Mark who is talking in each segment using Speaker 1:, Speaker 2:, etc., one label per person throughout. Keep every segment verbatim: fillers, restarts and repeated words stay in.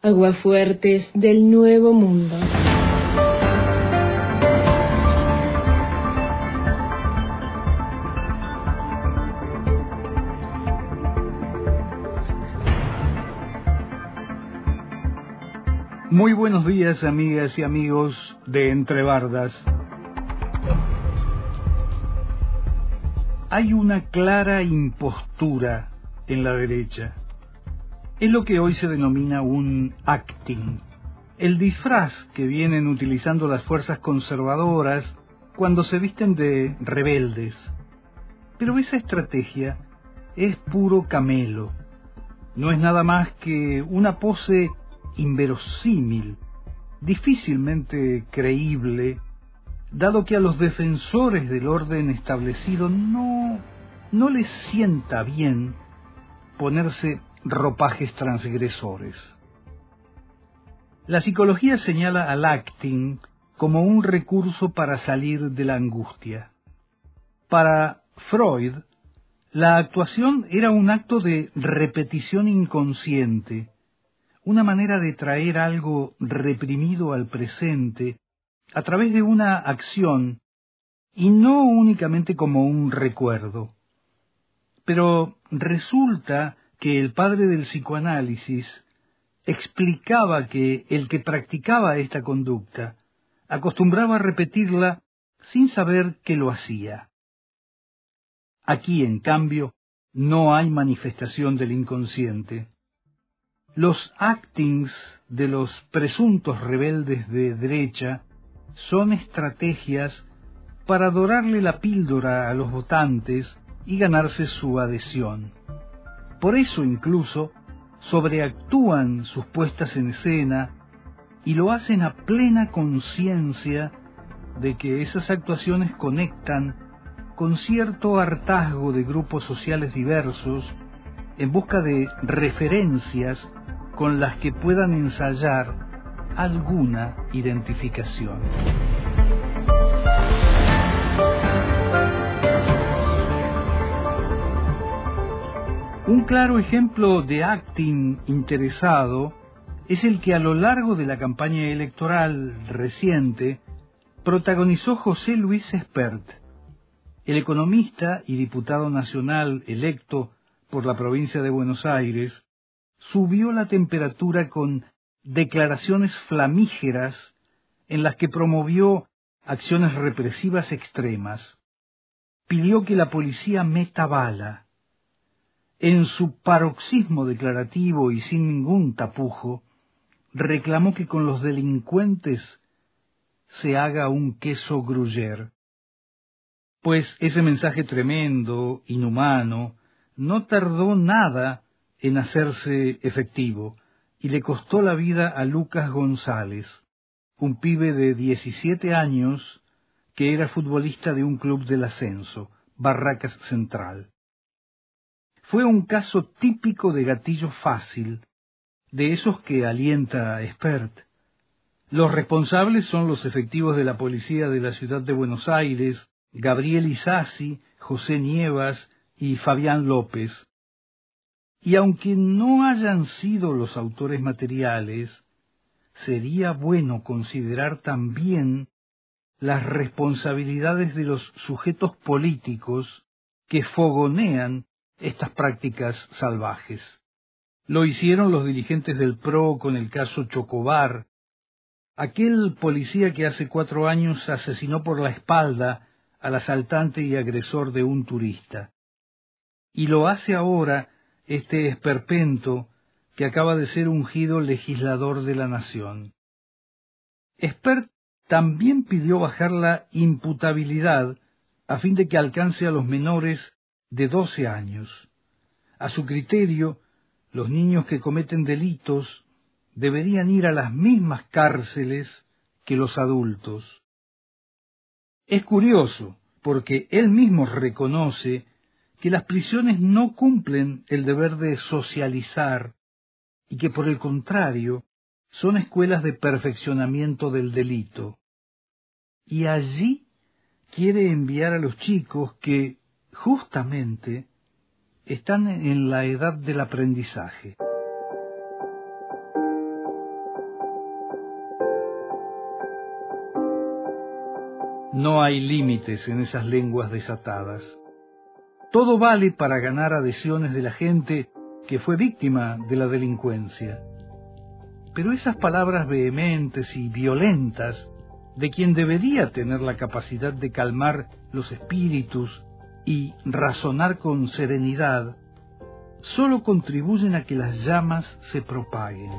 Speaker 1: Aguafuertes del Nuevo Mundo.
Speaker 2: Muy buenos días, amigas y amigos de Entre Bardas. Hay una clara impostura en la derecha. Es lo que hoy se denomina un acting, el disfraz que vienen utilizando las fuerzas conservadoras cuando se visten de rebeldes. Pero esa estrategia es puro camelo. No es nada más que una pose inverosímil, difícilmente creíble, dado que a los defensores del orden establecido no, no les sienta bien ponerse ropajes transgresores. La psicología señala al acting como un recurso para salir de la angustia. Para Freud, la actuación era un acto de repetición inconsciente, una manera de traer algo reprimido al presente a través de una acción y no únicamente como un recuerdo. Pero resulta que el padre del psicoanálisis explicaba que el que practicaba esta conducta acostumbraba a repetirla sin saber que lo hacía. Aquí, en cambio, no hay manifestación del inconsciente. Los actings de los presuntos rebeldes de derecha son estrategias para dorarle la píldora a los votantes y ganarse su adhesión. Por eso incluso sobreactúan sus puestas en escena y lo hacen a plena conciencia de que esas actuaciones conectan con cierto hartazgo de grupos sociales diversos en busca de referencias con las que puedan ensayar alguna identificación. Un claro ejemplo de acting interesado es el que a lo largo de la campaña electoral reciente protagonizó José Luis Espert, el economista y diputado nacional electo por la provincia de Buenos Aires. Subió la temperatura con declaraciones flamígeras en las que promovió acciones represivas extremas. Pidió que la policía meta bala. En su paroxismo declarativo y sin ningún tapujo, reclamó que con los delincuentes se haga un queso gruyère. Pues ese mensaje tremendo, inhumano, no tardó nada en hacerse efectivo, y le costó la vida a Lucas González, un pibe de diecisiete años que era futbolista de un club del ascenso, Barracas Central. Fue un caso típico de gatillo fácil, de esos que alienta Espert. Los responsables son los efectivos de la policía de la ciudad de Buenos Aires, Gabriel Isasi, José Nievas y Fabián López. Y aunque no hayan sido los autores materiales, sería bueno considerar también las responsabilidades de los sujetos políticos que fogonean estas prácticas salvajes. Lo hicieron los dirigentes del P R O con el caso Chocobar, aquel policía que hace cuatro años asesinó por la espalda al asaltante y agresor de un turista. Y lo hace ahora este esperpento que acaba de ser ungido legislador de la nación. Espert también pidió bajar la imputabilidad a fin de que alcance a los menores de doce años. A su criterio, los niños que cometen delitos deberían ir a las mismas cárceles que los adultos. Es curioso, porque él mismo reconoce que las prisiones no cumplen el deber de socializar y que, por el contrario, son escuelas de perfeccionamiento del delito. Y allí quiere enviar a los chicos que, justamente, están en la edad del aprendizaje. No hay límites en esas lenguas desatadas. Todo vale para ganar adhesiones de la gente que fue víctima de la delincuencia. Pero esas palabras vehementes y violentas de quien debería tener la capacidad de calmar los espíritus y razonar con serenidad, solo contribuyen a que las llamas se propaguen.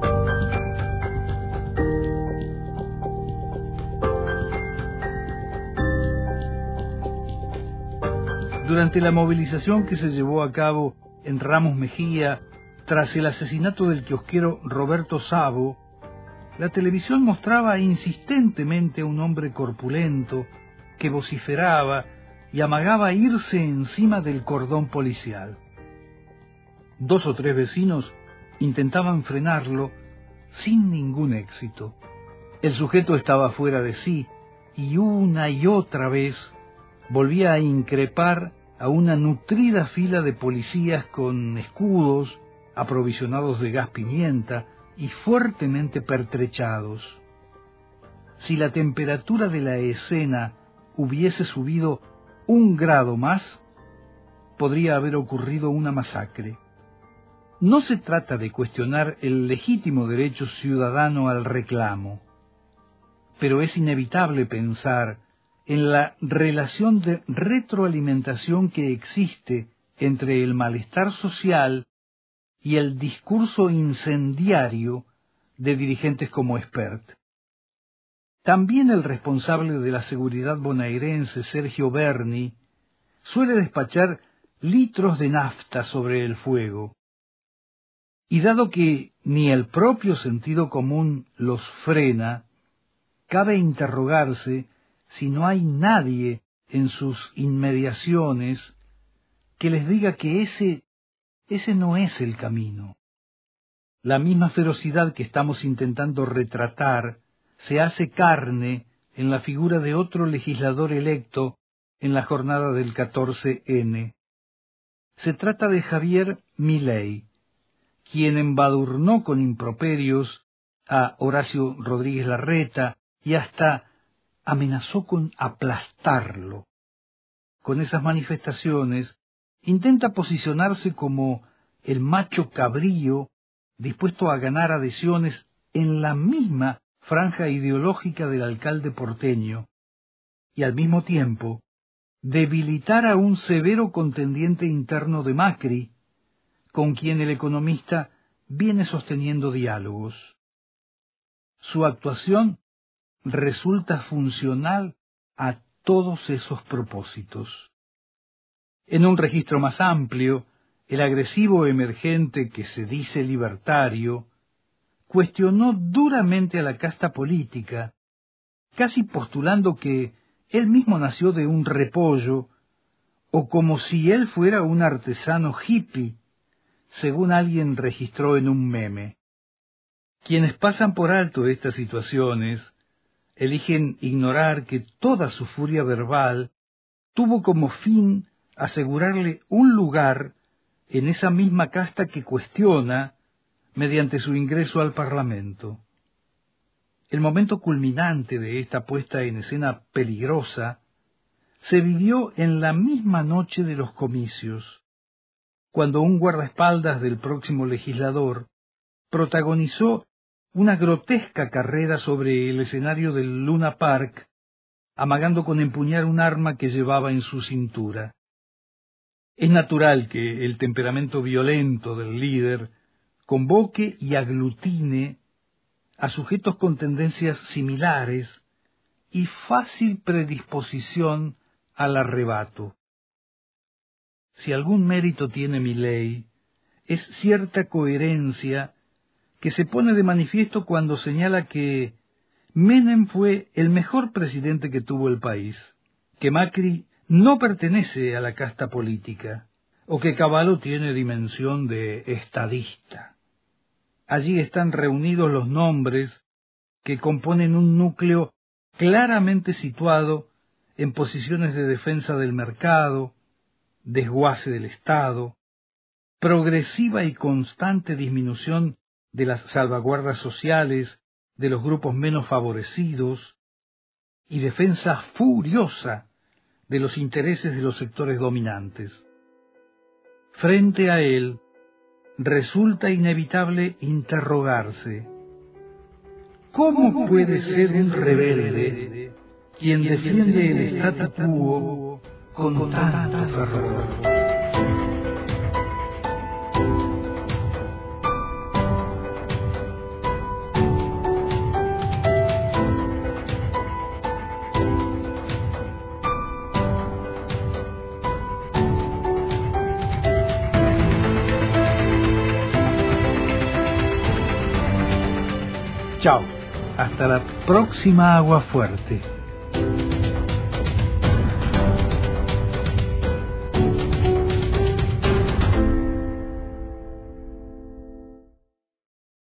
Speaker 2: Durante la movilización que se llevó a cabo en Ramos Mejía, tras el asesinato del kiosquero Roberto Sabo, la televisión mostraba insistentemente a un hombre corpulento que vociferaba y amagaba irse encima del cordón policial. Dos o tres vecinos intentaban frenarlo sin ningún éxito. El sujeto estaba fuera de sí y una y otra vez volvía a increpar a una nutrida fila de policías con escudos, aprovisionados de gas pimienta y fuertemente pertrechados. Si la temperatura de la escena hubiese subido un grado más, podría haber ocurrido una masacre. No se trata de cuestionar el legítimo derecho ciudadano al reclamo, pero es inevitable pensar en la relación de retroalimentación que existe entre el malestar social y el discurso incendiario de dirigentes como Espert. También el responsable de la seguridad bonaerense, Sergio Berni, suele despachar litros de nafta sobre el fuego. Y dado que ni el propio sentido común los frena, cabe interrogarse si no hay nadie en sus inmediaciones que les diga que ese, ese no es el camino. La misma ferocidad que estamos intentando retratar se hace carne en la figura de otro legislador electo en la jornada del catorce ene. Se trata de Javier Milei, quien embadurnó con improperios a Horacio Rodríguez Larreta y hasta amenazó con aplastarlo. Con esas manifestaciones intenta posicionarse como el macho cabrío dispuesto a ganar adhesiones en la misma franja ideológica del alcalde porteño y al mismo tiempo debilitar a un severo contendiente interno de Macri, con quien el economista viene sosteniendo diálogos. Su actuación resulta funcional a todos esos propósitos. En un registro más amplio, el agresivo emergente que se dice libertario cuestionó duramente a la casta política, casi postulando que él mismo nació de un repollo, o como si él fuera un artesano hippie, según alguien registró en un meme. Quienes pasan por alto estas situaciones eligen ignorar que toda su furia verbal tuvo como fin asegurarle un lugar en esa misma casta que cuestiona mediante su ingreso al Parlamento. El momento culminante de esta puesta en escena peligrosa se vivió en la misma noche de los comicios, cuando un guardaespaldas del próximo legislador protagonizó una grotesca carrera sobre el escenario del Luna Park, amagando con empuñar un arma que llevaba en su cintura. Es natural que el temperamento violento del líder convoque y aglutine a sujetos con tendencias similares y fácil predisposición al arrebato. Si algún mérito tiene Milei, es cierta coherencia que se pone de manifiesto cuando señala que Menem fue el mejor presidente que tuvo el país, que Macri no pertenece a la casta política, o que Cavallo tiene dimensión de estadista. Allí están reunidos los nombres que componen un núcleo claramente situado en posiciones de defensa del mercado, desguace del Estado, progresiva y constante disminución de las salvaguardas sociales de los grupos menos favorecidos, y defensa furiosa de los intereses de los sectores dominantes. Frente a él, resulta inevitable interrogarse: ¿cómo puede ser un rebelde quien defiende el statu quo con tanto fervor? Chao, hasta la próxima Agua Fuerte.